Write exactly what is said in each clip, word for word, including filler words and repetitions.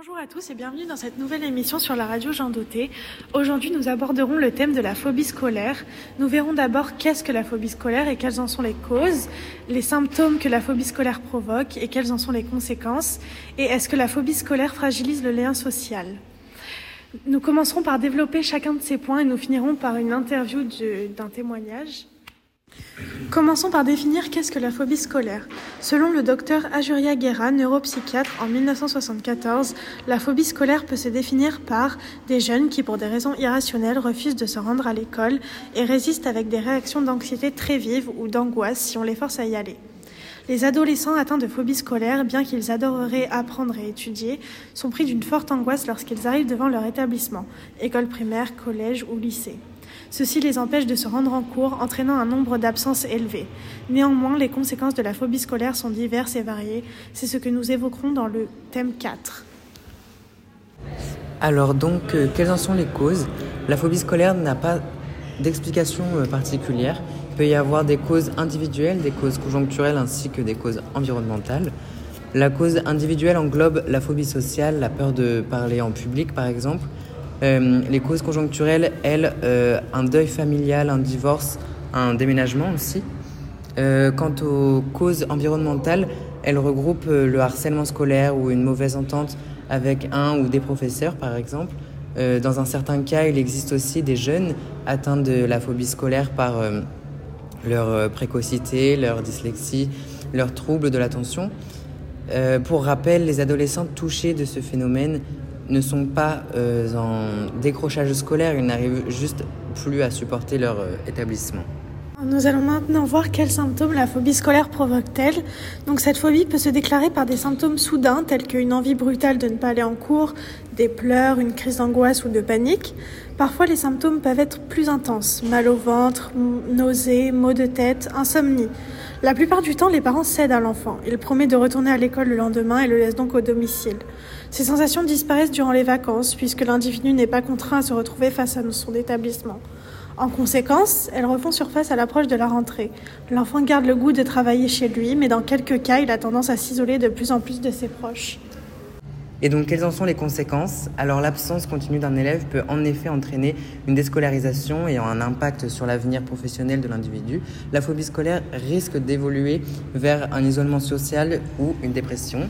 Bonjour à tous et bienvenue dans cette nouvelle émission sur la radio Jean Dauté. Aujourd'hui, nous aborderons le thème de la phobie scolaire. Nous verrons d'abord qu'est-ce que la phobie scolaire et quelles en sont les causes, les symptômes que la phobie scolaire provoque et quelles en sont les conséquences, et est-ce que la phobie scolaire fragilise le lien social. Nous commencerons par développer chacun de ces points et nous finirons par une interview de, d'un témoignage. Commençons par définir qu'est-ce que la phobie scolaire. Selon le docteur Ajuria Guerra, neuropsychiatre, en dix-neuf cent soixante-quatorze, la phobie scolaire peut se définir par des jeunes qui, pour des raisons irrationnelles, refusent de se rendre à l'école et résistent avec des réactions d'anxiété très vives ou d'angoisse si on les force à y aller. Les adolescents atteints de phobie scolaire, bien qu'ils adoreraient apprendre et étudier, sont pris d'une forte angoisse lorsqu'ils arrivent devant leur établissement, école primaire, collège ou lycée. Ceci les empêche de se rendre en cours, entraînant un nombre d'absences élevé. Néanmoins, les conséquences de la phobie scolaire sont diverses et variées. C'est ce que nous évoquerons dans le thème quatre. Alors donc, euh, quelles en sont les causes ? La phobie scolaire n'a pas d'explication euh, particulière. Il peut y avoir des causes individuelles, des causes conjoncturelles ainsi que des causes environnementales. La cause individuelle englobe la phobie sociale, la peur de parler en public par exemple. Euh, les causes conjoncturelles, elles, euh, un deuil familial, un divorce, un déménagement aussi. Euh, quant aux causes environnementales, elles regroupent euh, le harcèlement scolaire ou une mauvaise entente avec un ou des professeurs, par exemple. Euh, dans un certain cas, il existe aussi des jeunes atteints de la phobie scolaire par euh, leur euh, précocité, leur dyslexie, leurs troubles de l'attention. Euh, pour rappel, les adolescents touchés de ce phénomène ne sont pas euh, en décrochage scolaire, ils n'arrivent juste plus à supporter leur euh, établissement. Nous allons maintenant voir quels symptômes la phobie scolaire provoque-t-elle. Donc cette phobie peut se déclarer par des symptômes soudains tels qu'une envie brutale de ne pas aller en cours, des pleurs, une crise d'angoisse ou de panique. Parfois les symptômes peuvent être plus intenses, mal au ventre, nausées, maux de tête, insomnie. La plupart du temps, les parents cèdent à l'enfant. Il promet de retourner à l'école le lendemain et le laisse donc au domicile. Ces sensations disparaissent durant les vacances puisque l'individu n'est pas contraint à se retrouver face à son établissement. En conséquence, elles refont surface à l'approche de la rentrée. L'enfant garde le goût de travailler chez lui, mais dans quelques cas, il a tendance à s'isoler de plus en plus de ses proches. Et donc, quelles en sont les conséquences ? Alors, l'absence continue d'un élève peut en effet entraîner une déscolarisation ayant un impact sur l'avenir professionnel de l'individu. La phobie scolaire risque d'évoluer vers un isolement social ou une dépression.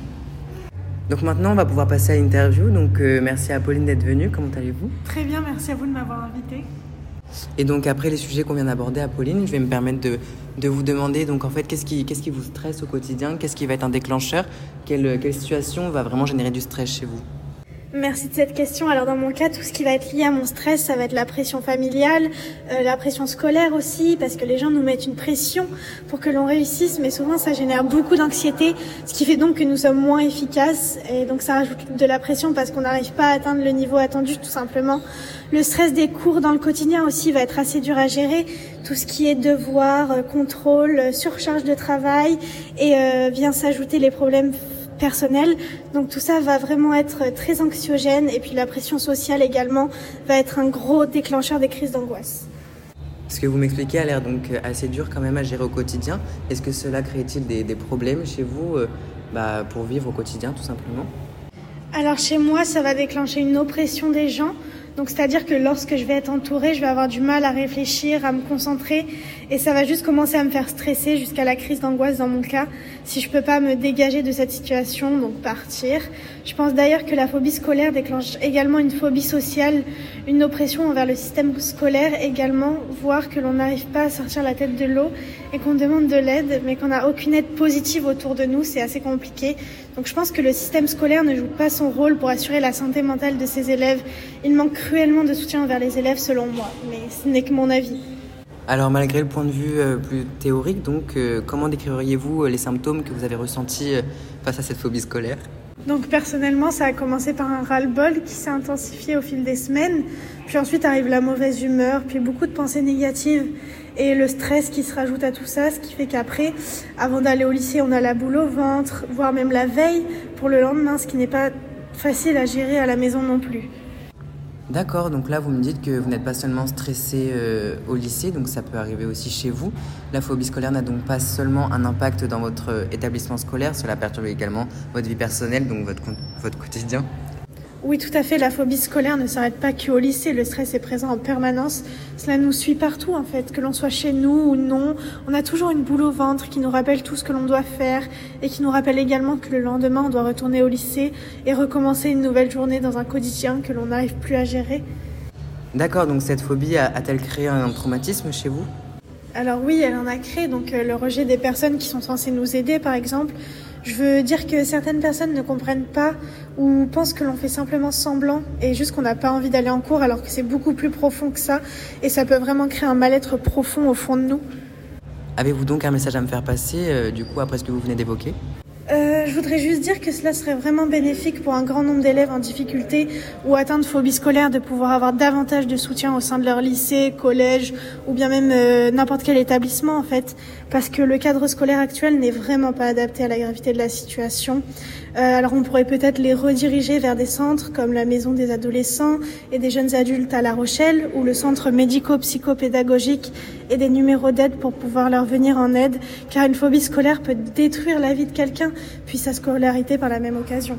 Donc maintenant, on va pouvoir passer à l'interview. Donc, euh, merci à Pauline d'être venue. Comment allez-vous ? Très bien, merci à vous de m'avoir invitée. Et donc, après les sujets qu'on vient d'aborder à Pauline, je vais me permettre de, de vous demander, donc en fait, qu'est-ce qui, qu'est-ce qui vous stresse au quotidien ? Qu'est-ce qui va être un déclencheur ? Quelle, quelle situation va vraiment générer du stress chez vous ? Merci de cette question. Alors dans mon cas, tout ce qui va être lié à mon stress, ça va être la pression familiale, euh, la pression scolaire aussi, parce que les gens nous mettent une pression pour que l'on réussisse, mais souvent ça génère beaucoup d'anxiété, ce qui fait donc que nous sommes moins efficaces, et donc ça rajoute de la pression parce qu'on n'arrive pas à atteindre le niveau attendu tout simplement. Le stress des cours dans le quotidien aussi va être assez dur à gérer, tout ce qui est devoir, euh, contrôle, euh, surcharge de travail, et euh, vient s'ajouter les problèmes personnel. Donc tout ça va vraiment être très anxiogène et puis la pression sociale également va être un gros déclencheur des crises d'angoisse. Ce que vous m'expliquez a l'air donc assez dur quand même à gérer au quotidien. Est-ce que cela crée-t-il des, des problèmes chez vous euh, bah, pour vivre au quotidien tout simplement ? Alors chez moi, ça va déclencher une oppression des gens. Donc c'est-à-dire que lorsque je vais être entourée, je vais avoir du mal à réfléchir, à me concentrer et ça va juste commencer à me faire stresser jusqu'à la crise d'angoisse dans mon cas si je peux pas me dégager de cette situation, donc partir. Je pense d'ailleurs que la phobie scolaire déclenche également une phobie sociale, une oppression envers le système scolaire également, voir que l'on n'arrive pas à sortir la tête de l'eau et qu'on demande de l'aide mais qu'on n'a aucune aide positive autour de nous, c'est assez compliqué. Donc je pense que le système scolaire ne joue pas son rôle pour assurer la santé mentale de ses élèves. Il manque cruellement de soutien envers les élèves selon moi, mais ce n'est que mon avis. Alors malgré le point de vue euh, plus théorique, donc euh, comment décririez-vous euh, les symptômes que vous avez ressentis euh, face à cette phobie scolaire ? Donc personnellement, ça a commencé par un ras-le-bol qui s'est intensifié au fil des semaines. Puis ensuite arrive la mauvaise humeur, puis beaucoup de pensées négatives et le stress qui se rajoute à tout ça, ce qui fait qu'après, avant d'aller au lycée, on a la boule au ventre, voire même la veille pour le lendemain, ce qui n'est pas facile à gérer à la maison non plus. D'accord, donc là vous me dites que vous n'êtes pas seulement stressé euh, au lycée, donc ça peut arriver aussi chez vous. La phobie scolaire n'a donc pas seulement un impact dans votre établissement scolaire, cela perturbe également votre vie personnelle, donc votre, votre quotidien. Oui, tout à fait. La phobie scolaire ne s'arrête pas qu'au lycée. Le stress est présent en permanence. Cela nous suit partout, en fait. Que l'on soit chez nous ou non, on a toujours une boule au ventre qui nous rappelle tout ce que l'on doit faire et qui nous rappelle également que le lendemain, on doit retourner au lycée et recommencer une nouvelle journée dans un quotidien que l'on n'arrive plus à gérer. D'accord, donc cette phobie a- a-t-elle créé un traumatisme chez vous ? Alors oui, elle en a créé. Donc euh, le rejet des personnes qui sont censées nous aider, par exemple. Je veux dire que certaines personnes ne comprennent pas ou pensent que l'on fait simplement semblant et juste qu'on n'a pas envie d'aller en cours alors que c'est beaucoup plus profond que ça et ça peut vraiment créer un mal-être profond au fond de nous. Avez-vous donc un message à me faire passer, euh, du coup, après ce que vous venez d'évoquer ? Euh, je voudrais juste dire que cela serait vraiment bénéfique pour un grand nombre d'élèves en difficulté ou atteints de phobie scolaire de pouvoir avoir davantage de soutien au sein de leur lycée, collège ou bien même euh, n'importe quel établissement en fait, parce que le cadre scolaire actuel n'est vraiment pas adapté à la gravité de la situation. Euh, alors on pourrait peut-être les rediriger vers des centres comme la maison des adolescents et des jeunes adultes à La Rochelle ou le centre médico-psychopédagogique et des numéros d'aide pour pouvoir leur venir en aide, car une phobie scolaire peut détruire la vie de quelqu'un, puis sa scolarité par la même occasion.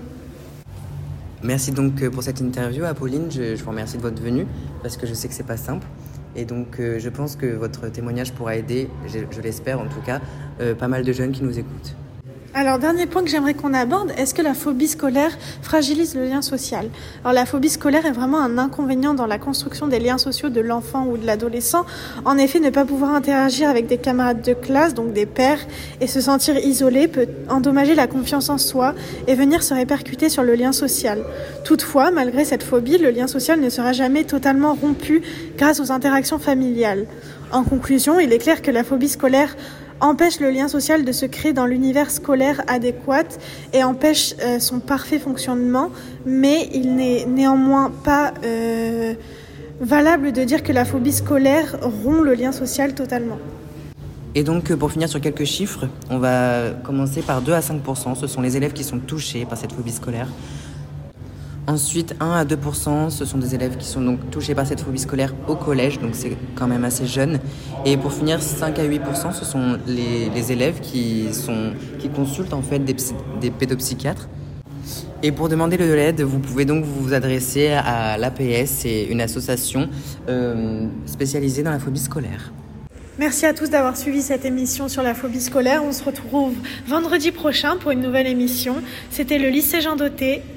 Merci donc pour cette interview, Apolline. Je, je vous remercie de votre venue parce que je sais que c'est pas simple. Et donc euh, je pense que votre témoignage pourra aider, je, je l'espère en tout cas, euh, pas mal de jeunes qui nous écoutent. Alors, dernier point que j'aimerais qu'on aborde, est-ce que la phobie scolaire fragilise le lien social ? Alors, la phobie scolaire est vraiment un inconvénient dans la construction des liens sociaux de l'enfant ou de l'adolescent. En effet, ne pas pouvoir interagir avec des camarades de classe, donc des pairs, et se sentir isolé peut endommager la confiance en soi et venir se répercuter sur le lien social. Toutefois, malgré cette phobie, le lien social ne sera jamais totalement rompu grâce aux interactions familiales. En conclusion, il est clair que la phobie scolaire empêche le lien social de se créer dans l'univers scolaire adéquat et empêche euh, son parfait fonctionnement, mais il n'est néanmoins pas euh, valable de dire que la phobie scolaire rompt le lien social totalement. Et donc, pour finir sur quelques chiffres, on va commencer par deux à cinq pour cent. Ce sont les élèves qui sont touchés par cette phobie scolaire. Ensuite, un à deux pour cent, ce sont des élèves qui sont donc touchés par cette phobie scolaire au collège, donc c'est quand même assez jeune. Et pour finir, cinq à huit pour cent, ce sont les, les élèves qui, sont, qui consultent en fait des, psy, des pédopsychiatres. Et pour demander de l'aide, vous pouvez donc vous adresser à l'A P S, c'est une association euh, spécialisée dans la phobie scolaire. Merci à tous d'avoir suivi cette émission sur la phobie scolaire. On se retrouve vendredi prochain pour une nouvelle émission. C'était le lycée Jean Dauté